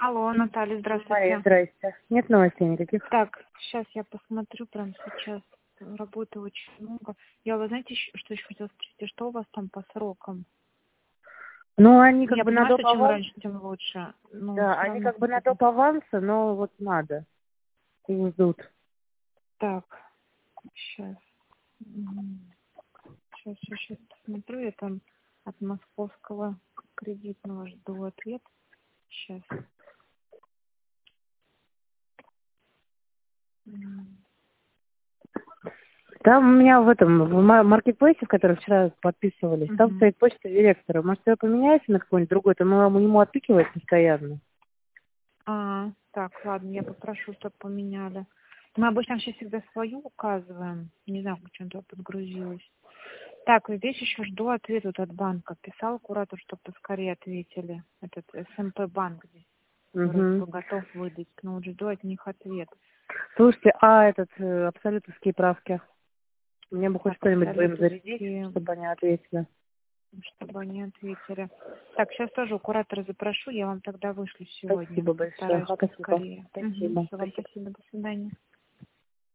Алло, Наталья, Мария, здравствуйте. здрасте. Нет новостей никаких? Так, сейчас я посмотрю прямо сейчас. Работы очень много. Я, вы знаете, что еще хотела спросить, что у вас там по срокам? Ну, они как Я бы на понимаю, доп. что чем Аванс. раньше, тем лучше. Но Да, все они равно как бы на какой-то... доп. Аванса, но вот надо. И ждут. Так, сейчас. Сейчас посмотрю. Я там от московского кредитного жду ответ. Сейчас. Там у меня в этом, в маркетплейсе, в котором вчера подписывались, там Угу. стоит почта директора. Может, ее поменяете на какой-нибудь другой, то мы ему отпикивать постоянно. Так, ладно, я попрошу, чтобы поменяли. Мы обычно вообще всегда свою указываем. Не знаю, почему туда подгрузилась. Так, и здесь еще жду ответ вот от банка. Писал куратор, чтобы поскорее ответили. Этот СМП банк здесь вроде Угу. бы готов выдать. Но вот жду от них ответ. Слушайте, абсолютовские правки. Мне бы хоть Так, что-нибудь бы им зарядить, абсолютовские, чтобы они ответили. чтобы они ответили. Так, сейчас тоже у куратора запрошу. Я вам тогда вышлю сегодня. Спасибо большое. Постараюсь Спасибо. поскорее. Спасибо. Все, вам спасибо. До свидания.